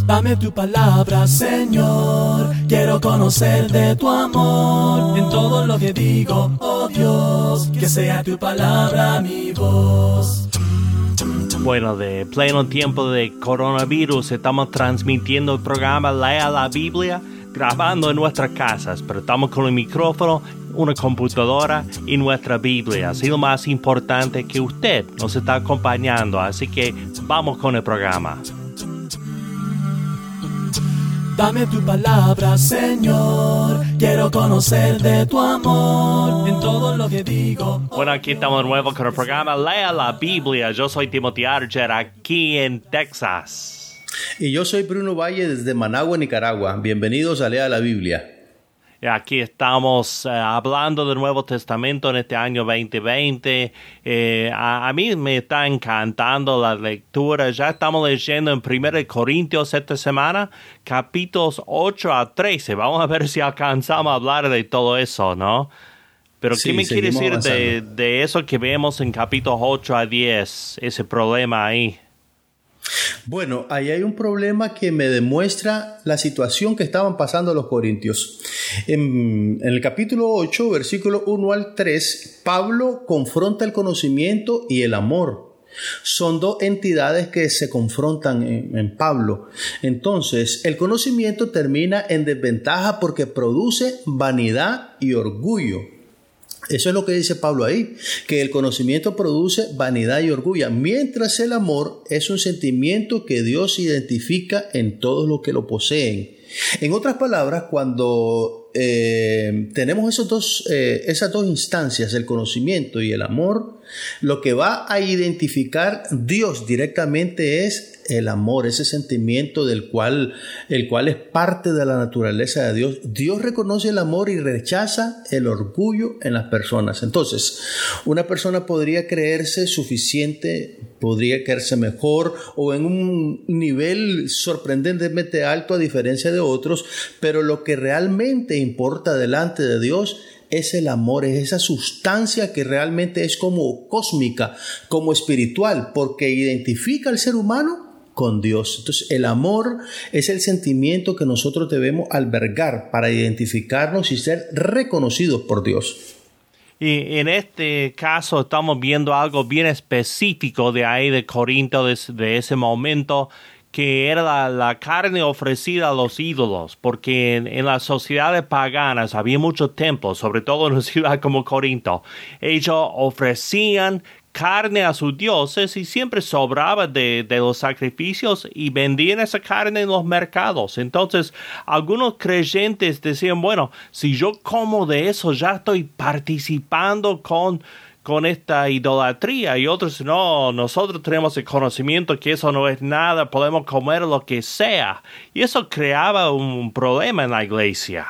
Dame tu palabra, Señor, quiero conocer de tu amor. En todo lo que digo, oh Dios, que sea tu palabra mi voz. Bueno, de pleno tiempo de coronavirus estamos transmitiendo el programa Lea la Biblia, grabando en nuestras casas, pero estamos con el micrófono, una computadora y nuestra Biblia. Así lo más importante que usted nos está acompañando, así que vamos con el programa. Dame tu palabra, Señor, quiero conocer de tu amor, en todo lo que digo. Bueno, aquí estamos de nuevo con el programa Lea la Biblia. Yo soy Timothy Archer, aquí en Texas. Y yo soy Bruno Valle desde Managua, Nicaragua. Bienvenidos a Lea la Biblia. Aquí estamos hablando del Nuevo Testamento en este año 2020. A mí me está encantando la lectura. Ya estamos leyendo en 1 Corintios esta semana, capítulos 8 a 13. Vamos a ver si alcanzamos a hablar de todo eso, ¿no? Pero sí, ¿qué me quiere decir avanzando de eso que vemos en capítulos 8 a 10? Ese problema ahí. Bueno, ahí hay un problema que me demuestra la situación que estaban pasando los corintios. En el capítulo 8, versículo 1 al 3, Pablo confronta el conocimiento y el amor. Son dos entidades que se confrontan en Pablo. Entonces, el conocimiento termina en desventaja porque produce vanidad y orgullo. Eso es lo que dice Pablo ahí, que el conocimiento produce vanidad y orgullo, mientras el amor es un sentimiento que Dios identifica en todos los que lo poseen. En otras palabras, cuando tenemos esas dos instancias, el conocimiento y el amor, lo que va a identificar Dios directamente es el amor, ese sentimiento el cual es parte de la naturaleza de Dios. Dios reconoce el amor y rechaza el orgullo en las personas. Entonces, una persona podría creerse suficiente, podría creerse mejor o en un nivel sorprendentemente alto a diferencia de otros, pero lo que realmente importa delante de Dios es el amor, es esa sustancia que realmente es como cósmica, como espiritual, porque identifica al ser humano con Dios. Entonces, el amor es el sentimiento que nosotros debemos albergar para identificarnos y ser reconocidos por Dios. Y en este caso estamos viendo algo bien específico de ahí de Corinto, de ese momento, que era la carne ofrecida a los ídolos, porque en las sociedades paganas había muchos templos, sobre todo en una ciudad como Corinto. Ellos ofrecían carne a sus dioses y siempre sobraba de los sacrificios y vendían esa carne en los mercados. Entonces, algunos creyentes decían, bueno, si yo como de eso ya estoy participando con esta idolatría, y otros no, nosotros tenemos el conocimiento que eso no es nada, podemos comer lo que sea, y eso creaba un problema en la iglesia.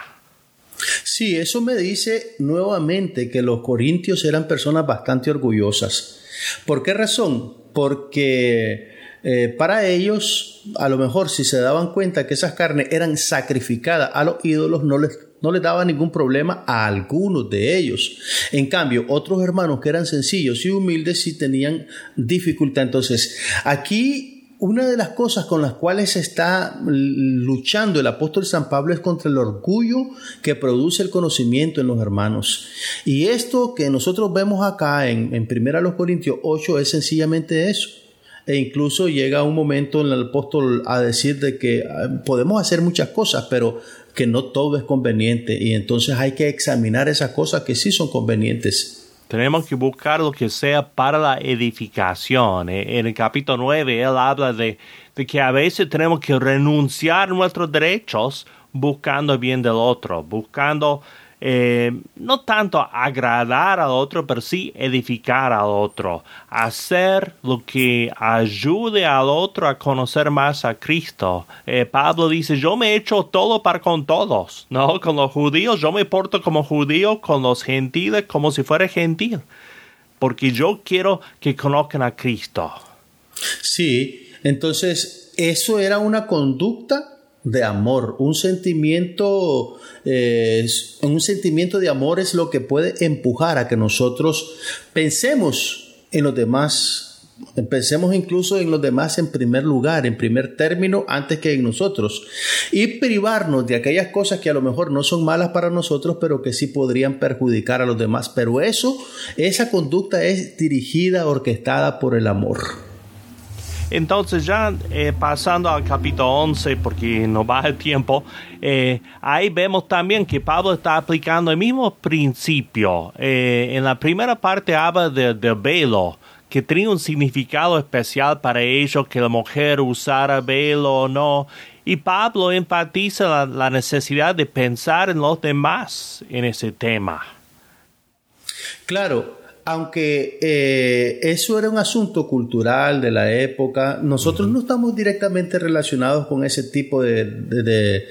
Sí, eso me dice nuevamente que los corintios eran personas bastante orgullosas. ¿Por qué razón? Porque para ellos, a lo mejor si se daban cuenta que esas carnes eran sacrificadas a los ídolos, no les daba ningún problema a algunos de ellos. En cambio, otros hermanos que eran sencillos y humildes sí tenían dificultad. Entonces, aquí una de las cosas con las cuales está luchando el apóstol San Pablo es contra el orgullo que produce el conocimiento en los hermanos. Y esto que nosotros vemos acá en 1 Corintios 8 es sencillamente eso. E incluso llega un momento en el apóstol a decir de que podemos hacer muchas cosas, pero que no todo es conveniente. Y entonces hay que examinar esas cosas que sí son convenientes. Tenemos que buscar lo que sea para la edificación. En el capítulo 9, él habla de que a veces tenemos que renunciar a nuestros derechos buscando el bien del otro, buscando no tanto agradar al otro, pero sí edificar al otro, hacer lo que ayude al otro a conocer más a Cristo. Pablo dice, yo me he hecho todo para con todos, ¿no? Con los judíos yo me porto como judío, con los gentiles como si fuera gentil, porque yo quiero que conozcan a Cristo. Sí, entonces eso era una conducta de amor, un sentimiento de amor es lo que puede empujar a que nosotros pensemos en los demás Pensemos incluso en los demás en primer lugar, en primer término, antes que en nosotros. Y privarnos de aquellas cosas que a lo mejor no son malas para nosotros, pero que sí podrían perjudicar a los demás. Pero esa conducta es dirigida, orquestada por el amor. Entonces ya pasando al capítulo 11, porque nos baja el tiempo, ahí vemos también que Pablo está aplicando el mismo principio. En la primera parte habla del velo, que tenía un significado especial para ellos, que la mujer usara velo o no. Y Pablo enfatiza la necesidad de pensar en los demás en ese tema. Claro, aunque eso era un asunto cultural de la época, nosotros no estamos directamente relacionados con ese tipo de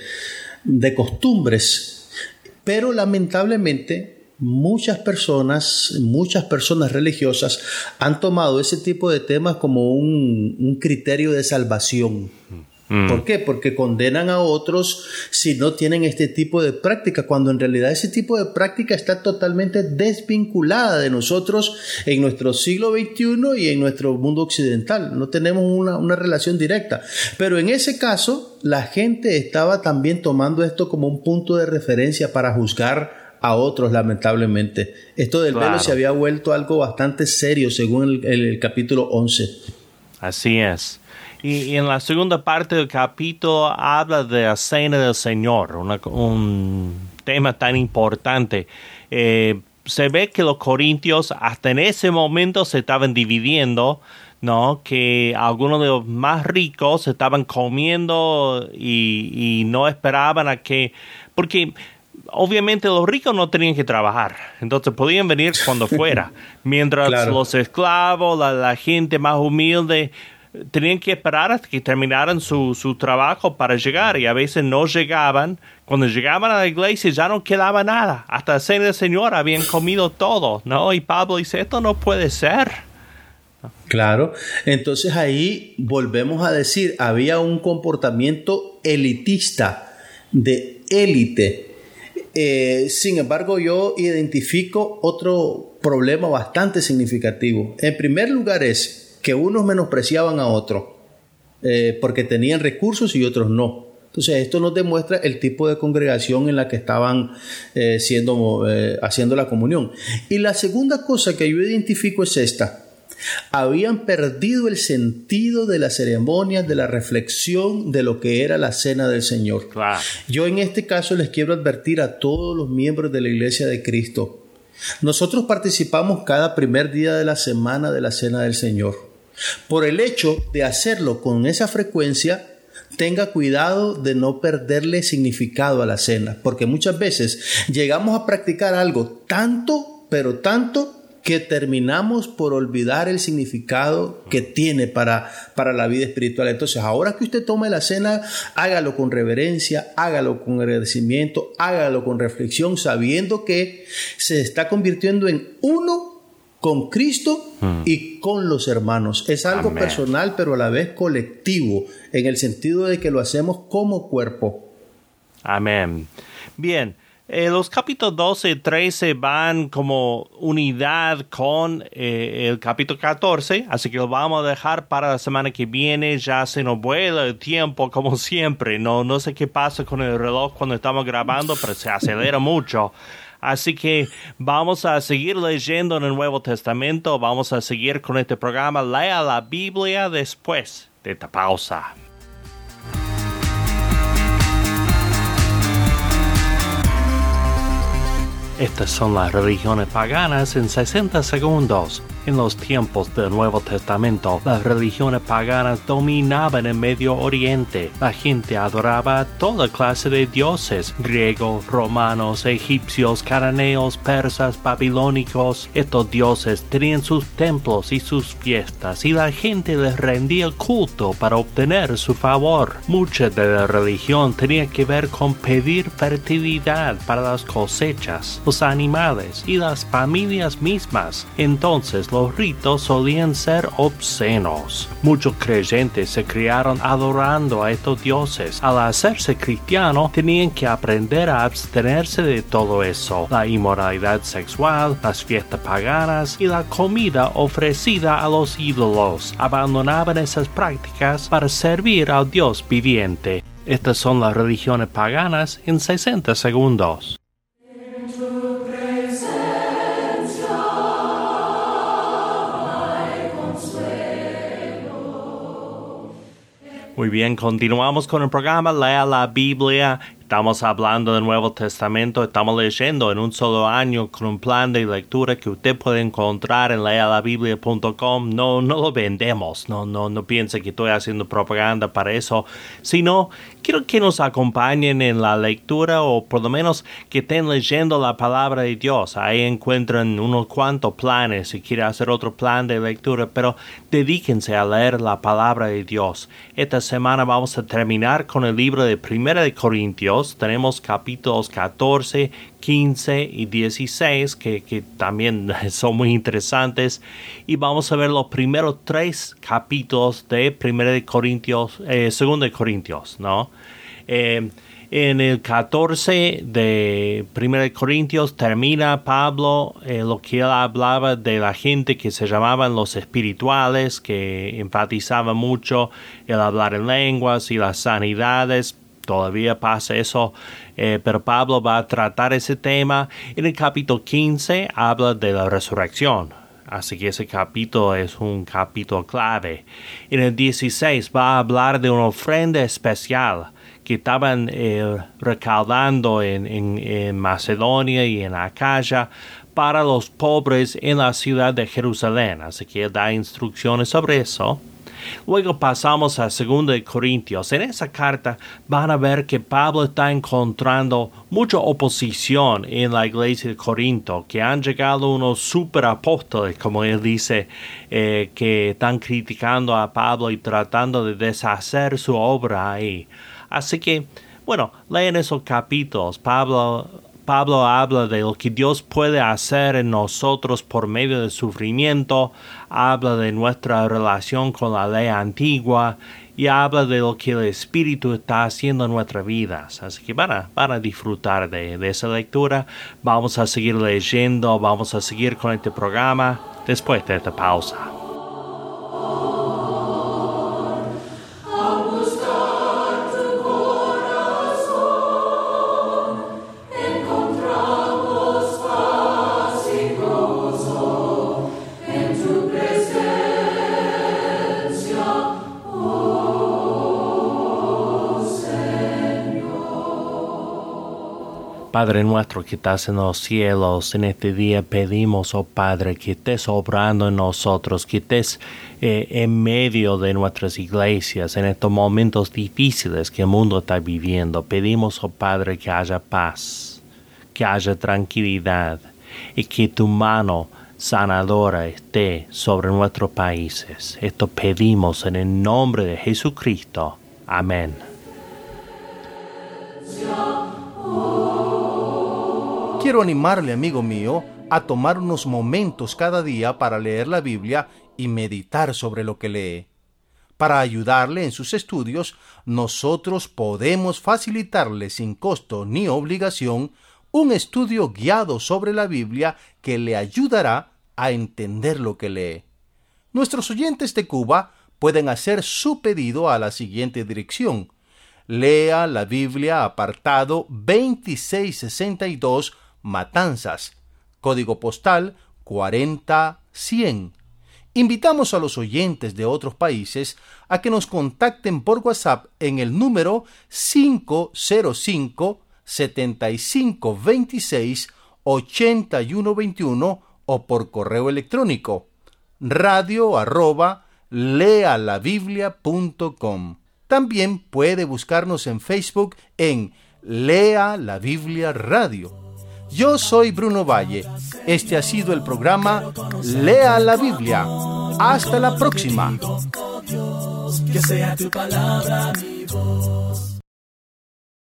costumbres, pero lamentablemente muchas personas religiosas han tomado ese tipo de temas como un criterio de salvación. ¿Por qué? Porque condenan a otros si no tienen este tipo de práctica, cuando en realidad ese tipo de práctica está totalmente desvinculada de nosotros en nuestro siglo XXI y en nuestro mundo occidental. No tenemos una relación directa. Pero en ese caso, la gente estaba también tomando esto como un punto de referencia para juzgar a otros, lamentablemente. Esto del velo se había vuelto algo bastante serio, según el capítulo 11. Así es. Y en la segunda parte del capítulo habla de la cena del Señor, un tema tan importante. Se ve que los corintios hasta en ese momento se estaban dividiendo, ¿no? Que algunos de los más ricos estaban comiendo y no esperaban a que... Porque obviamente los ricos no tenían que trabajar, entonces podían venir cuando fuera. Mientras los esclavos, la gente más humilde... tenían que esperar hasta que terminaran su trabajo para llegar, y a veces no llegaban. Cuando llegaban a la iglesia ya no quedaba nada. Hasta la cena del Señor habían comido todo, ¿no? Y Pablo dice, esto no puede ser. Claro, entonces ahí volvemos a decir, había un comportamiento elitista, de élite. Sin embargo, yo identifico otro problema bastante significativo. En primer lugar es que unos menospreciaban a otros porque tenían recursos y otros no. Entonces esto nos demuestra el tipo de congregación en la que estaban haciendo la comunión. Y la segunda cosa que yo identifico es esta: habían perdido el sentido de la ceremonia, de la reflexión de lo que era la cena del Señor. Claro. Yo en este caso les quiero advertir a todos los miembros de la Iglesia de Cristo. Nosotros participamos cada primer día de la semana de la cena del Señor. Por el hecho de hacerlo con esa frecuencia, tenga cuidado de no perderle significado a la cena, porque muchas veces llegamos a practicar algo tanto, pero tanto, que terminamos por olvidar el significado que tiene para la vida espiritual. Entonces, ahora que usted tome la cena, hágalo con reverencia, hágalo con agradecimiento, hágalo con reflexión, sabiendo que se está convirtiendo en uno con Cristo y con los hermanos. Es algo personal, pero a la vez colectivo, en el sentido de que lo hacemos como cuerpo. Amén. Bien, los capítulos 12 y 13 van como unidad con el capítulo 14, así que lo vamos a dejar para la semana que viene. Ya se nos vuela el tiempo como siempre. No sé qué pasa con el reloj cuando estamos grabando, pero se acelera mucho. Así que vamos a seguir leyendo en el Nuevo Testamento. Vamos a seguir con este programa. Lea la Biblia después de esta pausa. Estas son las religiones paganas en 60 segundos. En los tiempos del Nuevo Testamento, las religiones paganas dominaban el Medio Oriente. La gente adoraba a toda clase de dioses: griegos, romanos, egipcios, cananeos, persas, babilónicos. Estos dioses tenían sus templos y sus fiestas, y la gente les rendía culto para obtener su favor. Mucha de la religión tenía que ver con pedir fertilidad para las cosechas, los animales y las familias mismas. Entonces, los ritos solían ser obscenos. Muchos creyentes se criaron adorando a estos dioses. Al hacerse cristianos, tenían que aprender a abstenerse de todo eso: la inmoralidad sexual, las fiestas paganas y la comida ofrecida a los ídolos. Abandonaban esas prácticas para servir al Dios viviente. Estas son las religiones paganas en 60 segundos. Muy bien, continuamos con el programa Lea la Biblia. Estamos hablando del Nuevo Testamento, estamos leyendo en un solo año con un plan de lectura que usted puede encontrar en lealabiblia.com. No lo vendemos, no piense que estoy haciendo propaganda para eso, sino quiero que nos acompañen en la lectura, o por lo menos que estén leyendo la palabra de Dios. Ahí encuentran unos cuantos planes si quieren hacer otro plan de lectura, pero dedíquense a leer la palabra de Dios. Esta semana vamos a terminar con el libro de 1 de Corintios. Tenemos capítulos 14, 15 y 16 que también son muy interesantes, y vamos a ver los primeros 3 capítulos de 1 de Corintios, 2 de Corintios, ¿no? En el 14 de 1 de Corintios termina Pablo lo que él hablaba de la gente que se llamaban los espirituales, que enfatizaba mucho el hablar en lenguas y las sanidades. Todavía pasa eso, pero Pablo va a tratar ese tema. En el capítulo 15 habla de la resurrección, así que ese capítulo es un capítulo clave. En el 16 va a hablar de una ofrenda especial que estaban recaudando en Macedonia y en Acaya para los pobres en la ciudad de Jerusalén, así que él da instrucciones sobre eso. Luego pasamos a 2 de Corintios. En esa carta van a ver que Pablo está encontrando mucha oposición en la iglesia de Corinto, que han llegado unos superapóstoles, como él dice, que están criticando a Pablo y tratando de deshacer su obra ahí. Así que, bueno, leen esos capítulos. Pablo habla de lo que Dios puede hacer en nosotros por medio del sufrimiento, habla de nuestra relación con la ley antigua y habla de lo que el Espíritu está haciendo en nuestras vidas. Así que van a disfrutar de esa lectura. Vamos a seguir leyendo, vamos a seguir con este programa después de esta pausa. Padre nuestro que estás en los cielos, en este día pedimos, oh Padre, que estés obrando en nosotros, que estés en medio de nuestras iglesias, en estos momentos difíciles que el mundo está viviendo. Pedimos, oh Padre, que haya paz, que haya tranquilidad y que tu mano sanadora esté sobre nuestros países. Esto pedimos en el nombre de Jesucristo. Amén. Quiero animarle, amigo mío, a tomar unos momentos cada día para leer la Biblia y meditar sobre lo que lee. Para ayudarle en sus estudios, nosotros podemos facilitarle sin costo ni obligación un estudio guiado sobre la Biblia que le ayudará a entender lo que lee. Nuestros oyentes de Cuba pueden hacer su pedido a la siguiente dirección: Lea la Biblia, apartado 2662, Matanzas, código postal 40100. Invitamos a los oyentes de otros países a que nos contacten por WhatsApp en el número 505-7526-8121 o por correo electrónico radio@lealabiblia.com. También puede buscarnos en Facebook en Lea la Biblia Radio. Yo soy Bruno Valle. Este ha sido el programa Lea la Biblia. Hasta la próxima. Que sea tu palabra mi voz.